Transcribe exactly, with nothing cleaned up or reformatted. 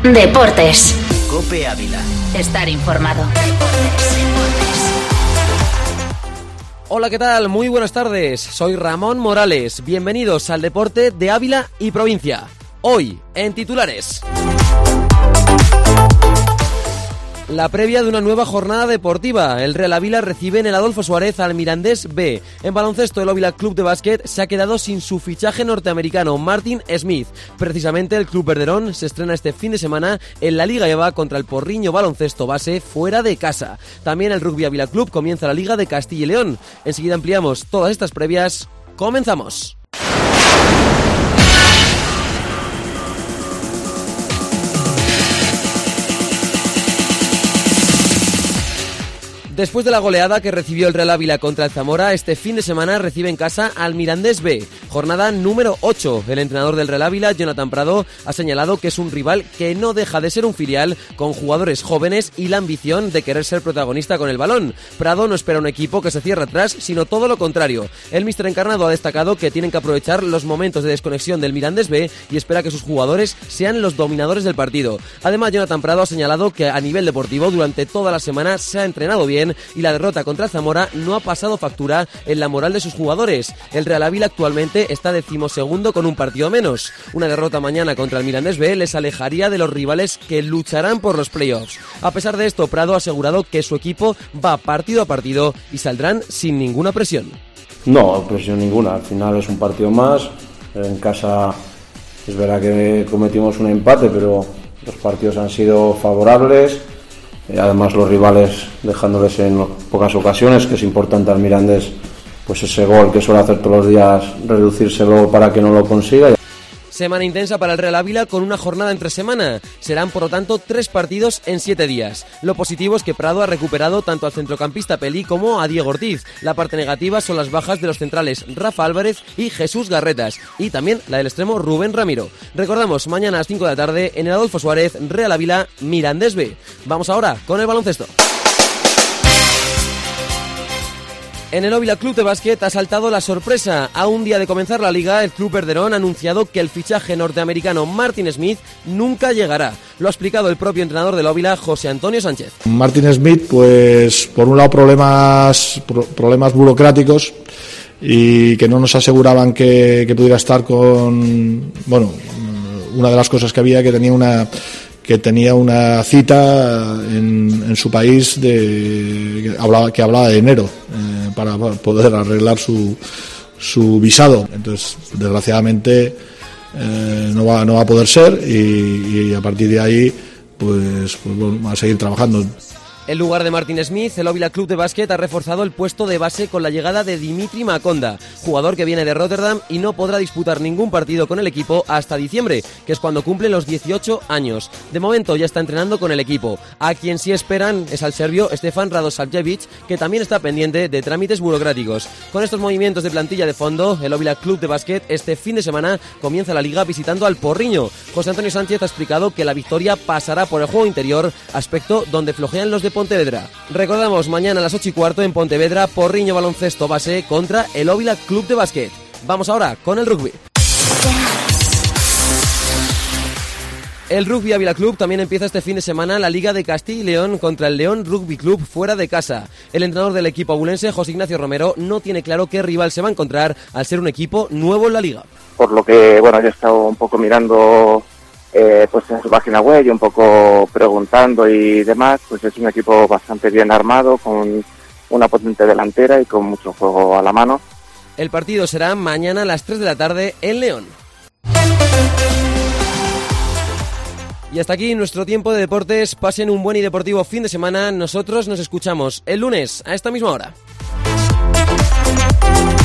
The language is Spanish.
Deportes. COPE Ávila. Estar informado. Hola, ¿qué tal? Muy buenas tardes. Soy Ramón Morales. Bienvenidos al deporte de Ávila y provincia. Hoy, en titulares. La previa de una nueva jornada deportiva. El Real Ávila recibe en el Adolfo Suárez al Mirandés B. En baloncesto, el Ávila Club de Básquet se ha quedado sin su fichaje norteamericano, Martin Smith. Precisamente, el Club Verderón se estrena este fin de semana en la Liga EVA contra el Porriño Baloncesto Base fuera de casa. También el Rugby Ávila Club comienza la Liga de Castilla y León. Enseguida ampliamos todas estas previas. ¡Comenzamos! Después de la goleada que recibió el Real Ávila contra el Zamora, este fin de semana recibe en casa al Mirandés B. Jornada número ocho. El entrenador del Real Ávila, Jonathan Prado, ha señalado que es un rival que no deja de ser un filial con jugadores jóvenes y la ambición de querer ser protagonista con el balón. Prado no espera un equipo que se cierre atrás, sino todo lo contrario. El míster encarnado ha destacado que tienen que aprovechar los momentos de desconexión del Mirandés B y espera que sus jugadores sean los dominadores del partido. Además, Jonathan Prado ha señalado que a nivel deportivo durante toda la semana se ha entrenado bien y la derrota contra el Zamora no ha pasado factura en la moral de sus jugadores. El Real Ávila actualmente está decimosegundo con un partido menos. Una derrota mañana contra el Mirandés B les alejaría de los rivales que lucharán por los playoffs. A pesar de esto, Prado ha asegurado que su equipo va partido a partido y saldrán sin ninguna presión. No, presión ninguna. Al final es un partido más. En casa es verdad que cometimos un empate, pero los partidos han sido favorables. Además, los rivales dejándoles en pocas ocasiones, que es importante al Mirandés, pues ese gol que suele hacer todos los días, reducírselo para que no lo consiga. Semana intensa para el Real Ávila con una jornada entre semana. Serán, por lo tanto, tres partidos en siete días. Lo positivo es que Prado ha recuperado tanto al centrocampista Pelí como a Diego Ortiz. La parte negativa son las bajas de los centrales Rafa Álvarez y Jesús Garretas. Y también la del extremo Rubén Ramiro. Recordamos, mañana a las cinco de la tarde en el Adolfo Suárez, Real Ávila, Mirandés B. Vamos ahora con el baloncesto. En el Ávila Club de Básquet ha saltado la sorpresa. A un día de comenzar la liga, el Club Verderón ha anunciado que el fichaje norteamericano Martin Smith nunca llegará. Lo ha explicado el propio entrenador del Ávila, José Antonio Sánchez. Martin Smith, pues por un lado problemas, problemas burocráticos y que no nos aseguraban que, que pudiera estar con... Bueno, una de las cosas que había que tenía una... que tenía una cita en, en su país de, que, hablaba, que hablaba de enero eh, para poder arreglar su, su visado. Entonces, desgraciadamente, eh, no, va, no va a poder ser y, y a partir de ahí pues, pues bueno, a seguir trabajando. En lugar de Martin Smith, el Ávila Club de Básquet ha reforzado el puesto de base con la llegada de Dimitri Makonda, jugador que viene de Rotterdam y no podrá disputar ningún partido con el equipo hasta diciembre, que es cuando cumple los dieciocho años. De momento ya está entrenando con el equipo. A quien sí esperan es al serbio Stefan Radosavljevic, que también está pendiente de trámites burocráticos. Con estos movimientos de plantilla de fondo, el Ávila Club de Básquet este fin de semana comienza la liga visitando al Porriño. José Antonio Sánchez ha explicado que la victoria pasará por el juego interior, aspecto donde flojean los de Pontevedra. Recordamos, mañana a las ocho y cuarto en Pontevedra, Porriño Baloncesto Base contra el Ávila Club de Básquet. Vamos ahora con el rugby. El Rugby Ávila Club también empieza este fin de semana la Liga de Castilla y León contra el León Rugby Club fuera de casa. El entrenador del equipo abulense, José Ignacio Romero, no tiene claro qué rival se va a encontrar al ser un equipo nuevo en la liga. Por lo que, bueno, yo he estado un poco mirando eh, pues en su página web y un poco preguntando y demás, pues es un equipo bastante bien armado, con una potente delantera y con mucho juego a la mano. El partido será mañana a las tres de la tarde en León. Y hasta aquí nuestro tiempo de deportes. Pasen un buen y deportivo fin de semana. Nosotros nos escuchamos el lunes a esta misma hora.